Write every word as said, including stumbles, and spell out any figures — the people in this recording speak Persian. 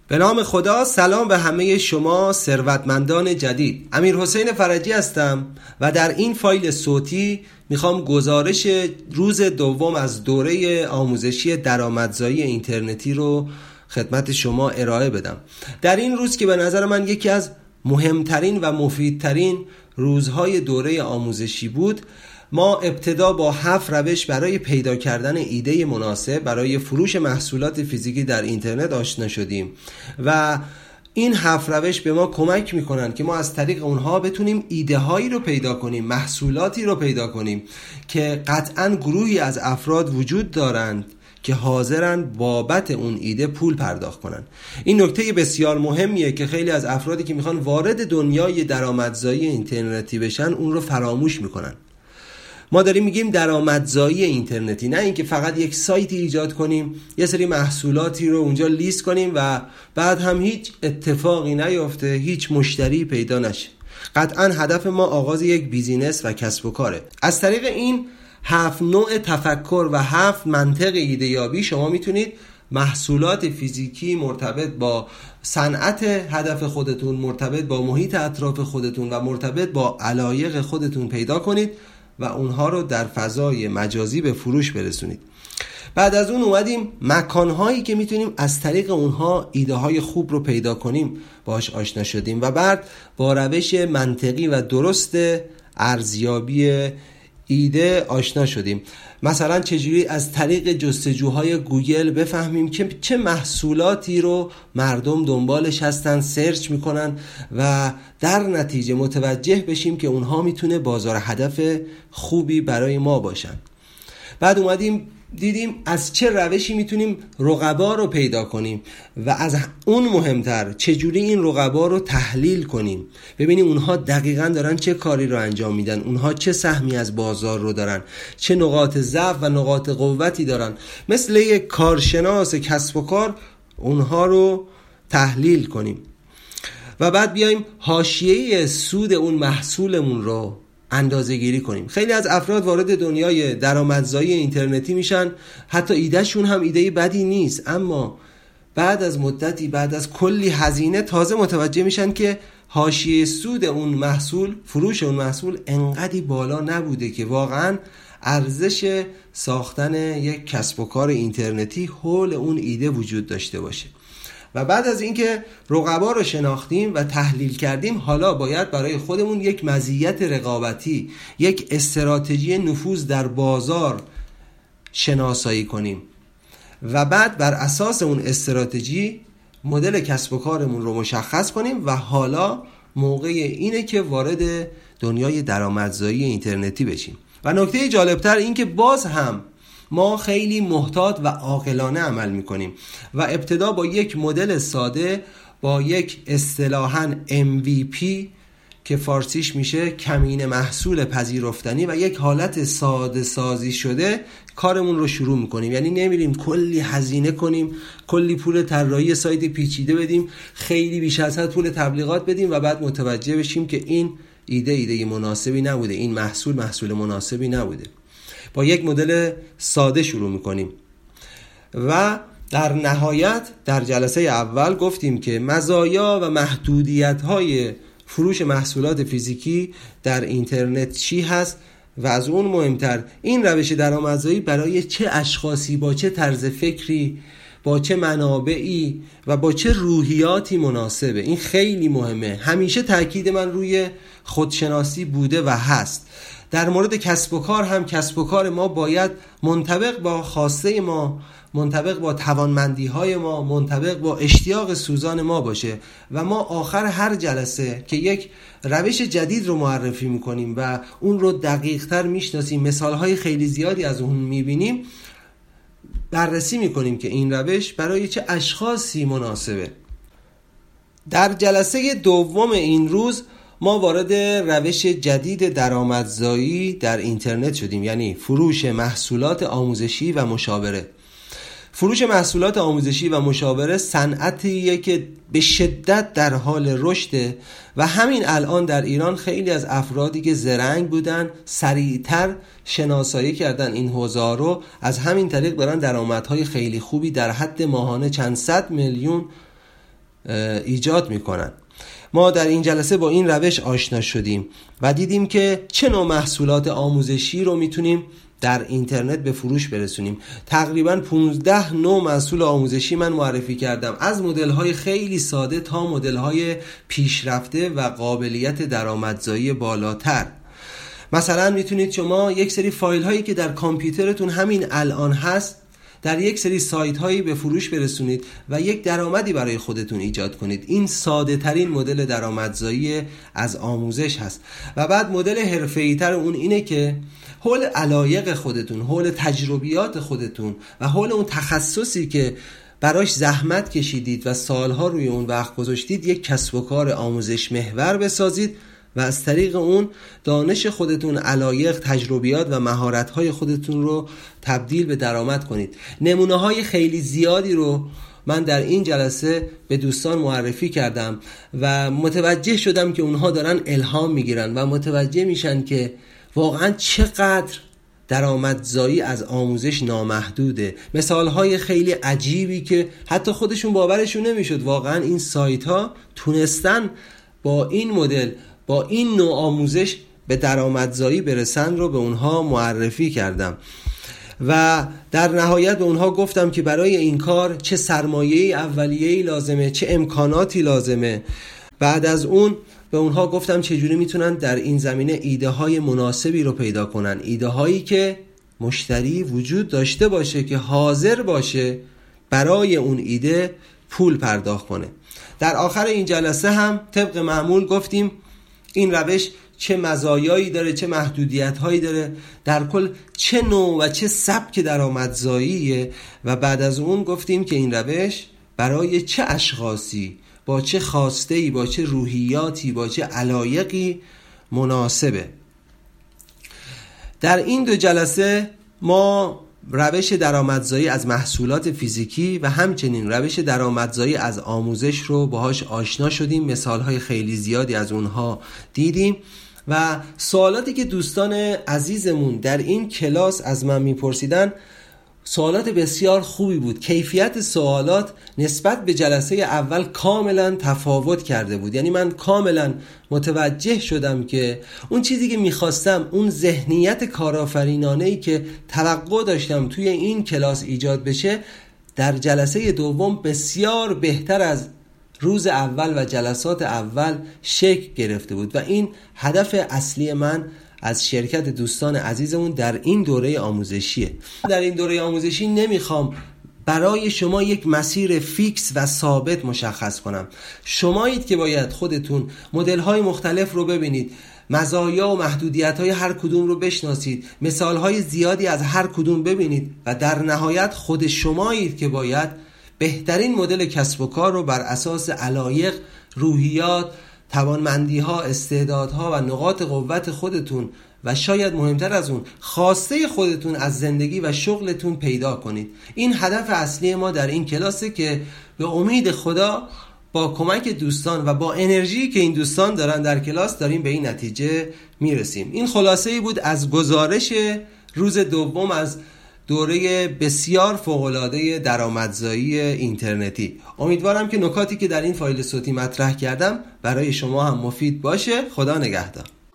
به نام خدا. سلام به همه شما ثروتمندان جدید. امیر حسین فرجی هستم و در این فایل صوتی میخوام گزارش روز دوم از دوره آموزشی درآمدزایی اینترنتی رو خدمت شما ارائه بدم. در این روز که به نظر من یکی از مهمترین و مفیدترین روزهای دوره آموزشی بود، ما ابتدا با هفت روش برای پیدا کردن ایده مناسب برای فروش محصولات فیزیکی در اینترنت آشنا شدیم و این هفت روش به ما کمک میکنن که ما از طریق اونها بتونیم ایده هایی رو پیدا کنیم، محصولاتی رو پیدا کنیم که قطعاً گروهی از افراد وجود دارند که حاضرن بابت اون ایده پول پرداخت کنن. این نکته بسیار مهمیه که خیلی از افرادی که میخوان وارد دنیای درآمدزایی اینترنتی بشن اون رو فراموش میکنن. ما داریم میگیم درآمدزایی اینترنتی، نه اینکه فقط یک سایتی ایجاد کنیم، یه سری محصولاتی رو اونجا لیست کنیم و بعد هم هیچ اتفاقی نیفته، هیچ مشتری پیدا نشه. قطعا هدف ما آغاز یک بیزینس و کسب و کاره. از طریق این هفت نوع تفکر و هفت منطق ایده یابی شما میتونید محصولات فیزیکی مرتبط با صنعت هدف خودتون، مرتبط با محیط اطراف خودتون و مرتبط با علایق خودتون پیدا کنید و اونها رو در فضای مجازی به فروش برسونید. بعد از اون اومدیم مکانهایی که میتونیم از طریق اونها ایده های خوب رو پیدا کنیم باش آشنا شدیم و بعد با روش منطقی و درست ارزیابی ایده آشنا شدیم. مثلا چجوری از طریق جستجوهای گوگل بفهمیم که چه محصولاتی رو مردم دنبالش هستن، سرچ میکنن و در نتیجه متوجه بشیم که اونها میتونه بازار هدف خوبی برای ما باشن. بعد اومدیم دیدیم از چه روشی میتونیم رقبا رو پیدا کنیم و از اون مهمتر چجوری این رقبا رو تحلیل کنیم، ببینیم اونها دقیقاً دارن چه کاری رو انجام میدن، اونها چه سهمی از بازار رو دارن، چه نقاط ضعف و نقاط قوتی دارن. مثل یک کارشناس کسب و کار اونها رو تحلیل کنیم و بعد بیایم حاشیه سود اون محصولمون رو اندازه گیری کنیم. خیلی از افراد وارد دنیای درآمدزایی اینترنتی میشن، حتی ایدهشون هم ایده بدی نیست، اما بعد از مدتی، بعد از کلی هزینه تازه متوجه میشن که حاشیه سود اون محصول، فروش اون محصول انقدی بالا نبوده که واقعا ارزش ساختن یک کسب و کار اینترنتی حول اون ایده وجود داشته باشه. و بعد از اینکه رقبا رو شناختیم و تحلیل کردیم، حالا باید برای خودمون یک مزیت رقابتی، یک استراتژی نفوذ در بازار شناسایی کنیم و بعد بر اساس اون استراتژی مدل کسب و کارمون رو مشخص کنیم و حالا موقع اینه که وارد دنیای درآمدزایی اینترنتی بشیم. و نکته جالبتر این که باز هم ما خیلی محتاط و عاقلانه عمل میکنیم و ابتدا با یک مدل ساده، با یک اصطلاحاً ام وی پی که فارسیش میشه کمین محصول پذیرفتنی و یک حالت ساده سازی شده کارمون رو شروع میکنیم. یعنی نمیریم کلی هزینه کنیم، کلی پول طراحی سایت پیچیده بدیم، خیلی بیش از حد پول تبلیغات بدیم و بعد متوجه بشیم که این ایده ایده مناسبی نبوده، این محصول محصول مناسبی نبوده. با یک مدل ساده شروع میکنیم و در نهایت در جلسه اول گفتیم که مزایا و محدودیت‌های فروش محصولات فیزیکی در اینترنت چی هست و از اون مهمتر این روش درآمدزایی برای چه اشخاصی، با چه طرز فکری، با چه منابعی و با چه روحیاتی مناسبه. این خیلی مهمه. همیشه تاکید من روی خودشناسی بوده و هست. در مورد کسب و کار هم کسب و کار ما باید منطبق با خواسته ما، منطبق با توانمندی‌های ما، منطبق با اشتیاق سوزان ما باشه و ما آخر هر جلسه که یک روش جدید رو معرفی می‌کنیم و اون رو دقیق‌تر می‌شناسیم، مثال‌های خیلی زیادی از اون می‌بینیم، بررسی می‌کنیم که این روش برای چه اشخاصی مناسبه. در جلسه دوم این روز ما وارد روش جدید درآمدزایی در اینترنت شدیم، یعنی فروش محصولات آموزشی و مشاوره. فروش محصولات آموزشی و مشاوره صنعتیه که به شدت در حال رشده و همین الان در ایران خیلی از افرادی که زرنگ بودن سریعتر شناسایی کردن این حوزه رو، از همین طریق دارن درآمدهای خیلی خوبی در حد ماهانه چند صد میلیون ایجاد میکنن. ما در این جلسه با این روش آشنا شدیم و دیدیم که چه نوع محصولات آموزشی رو میتونیم در اینترنت به فروش برسونیم. تقریباً پانزده نوع محصول آموزشی من معرفی کردم، از مدل‌های خیلی ساده تا مدل‌های پیشرفته و قابلیت درآمدزایی بالاتر. مثلا میتونید شما یک سری فایل هایی که در کامپیوترتون همین الان هست در یک سری سایت هایی به فروش برسونید و یک درآمدی برای خودتون ایجاد کنید. این ساده ترین مدل درآمدزایی از آموزش هست. و بعد مدل حرفه‌ای تر اون اینه که حول علایق خودتون، حول تجربیات خودتون و حول اون تخصصی که براش زحمت کشیدید و سالها روی اون وقت گذاشتید یک کسب و کار آموزش محور بسازید و از طریق اون دانش خودتون، علایق، تجربیات و مهارت‌های خودتون رو تبدیل به درآمد کنید. نمونه‌های خیلی زیادی رو من در این جلسه به دوستان معرفی کردم و متوجه شدم که اونها دارن الهام میگیرن و متوجه میشن که واقعا چقدر درآمدزایی از آموزش نامحدوده. مثالهای خیلی عجیبی که حتی خودشون باورشون نمیشد واقعا این سایت ها تونستن با این مدل، با این نوع آموزش به درآمدزایی برسن رو به اونها معرفی کردم و در نهایت به اونها گفتم که برای این کار چه سرمایه‌ای اولیه‌ای لازمه، چه امکاناتی لازمه. بعد از اون به اونها گفتم چجوری میتونن در این زمینه ایده های مناسبی رو پیدا کنن، ایده هایی که مشتری وجود داشته باشه که حاضر باشه برای اون ایده پول پرداخت کنه. در آخر این جلسه هم طبق معمول گفتیم این روش چه مزایایی داره، چه محدودیت‌هایی داره، در کل چه نوع و چه سبک درآمدزاییه و بعد از اون گفتیم که این روش برای چه اشخاصی، با چه خواسته‌ای، با چه روحیاتی، با چه علایقی مناسبه. در این دو جلسه ما روش درآمدزایی از محصولات فیزیکی و همچنین روش درآمدزایی از آموزش رو باهاش آشنا شدیم. مثالهای خیلی زیادی از اونها دیدیم و سوالاتی که دوستان عزیزمون در این کلاس از من میپرسیدن سوالات بسیار خوبی بود. کیفیت سوالات نسبت به جلسه اول کاملا تفاوت کرده بود. یعنی من کاملا متوجه شدم که اون چیزی که میخواستم، اون ذهنیت کارآفرینانه‌ای که توقع داشتم توی این کلاس ایجاد بشه، در جلسه دوم بسیار بهتر از روز اول و جلسات اول شکل گرفته بود و این هدف اصلی من از شرکت دوستان عزیزمون در این دوره آموزشیه. در این دوره آموزشی نمیخوام برای شما یک مسیر فیکس و ثابت مشخص کنم. شمایید که باید خودتون مدل‌های مختلف رو ببینید، مزایا و محدودیت‌های هر کدوم رو بشناسید، مثال‌های زیادی از هر کدوم ببینید و در نهایت خود شمایید که باید بهترین مدل کسب و کار رو بر اساس علایق، روحیات، توانمندی‌ها، استعدادها و نقاط قوت خودتون و شاید مهمتر از اون خواسته خودتون از زندگی و شغلتون پیدا کنید. این هدف اصلی ما در این کلاسه که به امید خدا با کمک دوستان و با انرژی که این دوستان دارن در کلاس داریم به این نتیجه میرسیم. این خلاصه ای بود از گزارش روز دوم از دوره بسیار فوق‌العاده درآمدزایی اینترنتی. امیدوارم که نکاتی که در این فایل صوتی مطرح کردم برای شما هم مفید باشه. خدا نگهدار.